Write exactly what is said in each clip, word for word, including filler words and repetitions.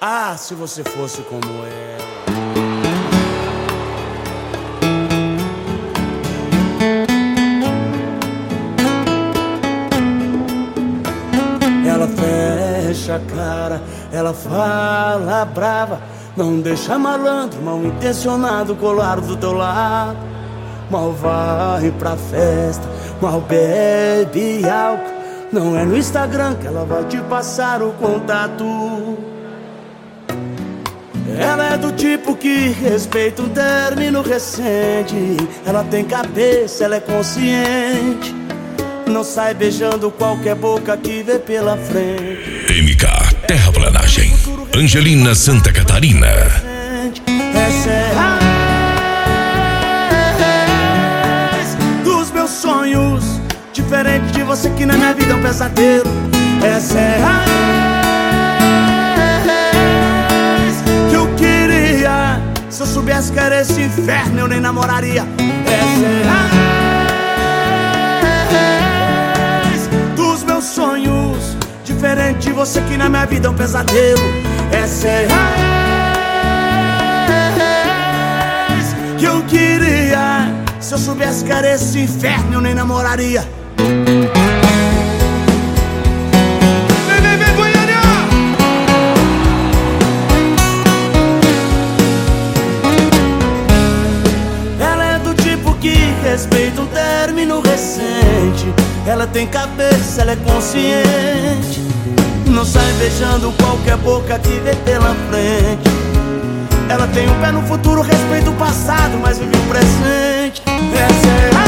Ah, se você fosse como ela. Ela fecha a cara, ela fala brava, não deixa malandro, mal intencionado colar do teu lado. Mal vai pra festa, mal bebe álcool. Não é no Instagram que ela vai te passar o contato. Ela é do tipo que respeita um término recente. Ela tem cabeça, ela é consciente. Não sai beijando qualquer boca que vê pela frente. M K Terraplanagem, Angelina, Santa Catarina. Essa é a raiz dos meus sonhos, diferente de você que na minha vida é um pesadelo. Essa é a raiz que eu queria. Se eu soubesse que era esse inferno, eu nem namoraria. Essa é a raiz dos meus sonhos, diferente de você que na minha vida é um pesadelo. Essa é a raiz que eu queria. Se eu soubesse que era esse inferno, eu nem namoraria. Vem, vem, vem, Goiânia! Ela é do tipo que respeita um término recente. Ela tem cabeça, ela é consciente. Não sai beijando qualquer boca que vê pela frente. Ela tem um pé no futuro, respeita o passado, mas vive o presente. Essa é a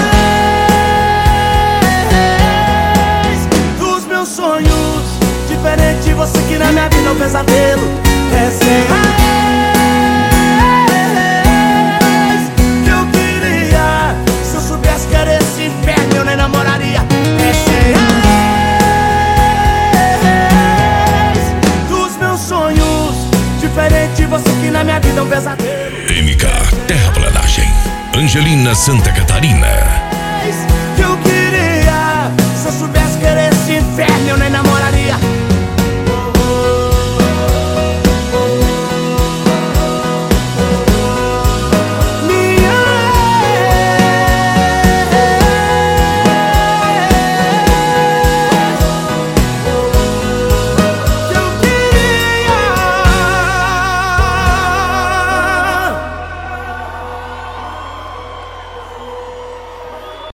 raiz dos meus sonhos, diferente de você que na minha vida é um pesadelo. Essa é a raiz que eu queria. Se eu soubesse que era esse inferno, eu nem namoraria. Essa é a raiz dos meus sonhos, diferente de você que na minha vida é um pesadelo. M K Terraplanagem, Angelina, Santa Catarina. Que eu queria. Se eu soubesse que era esse inferno, eu nem namorava.